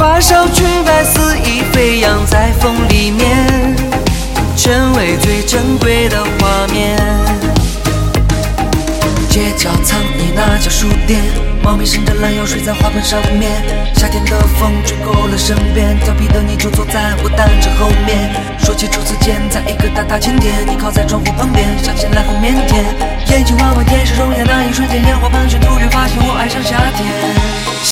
花哨裙摆肆意飞扬在风里面，成为最珍贵的画面。街角藏你那家书店，猫咪伸着懒腰睡在花盆上面。夏天的风吹过了身边，调皮的你就坐在我单车后面。说起初次见，在一个大晴天，你靠在窗户旁边，想起来很腼腆。眼睛弯弯，电视容颜，那一瞬间，烟花盘旋，突然发现我爱上夏天。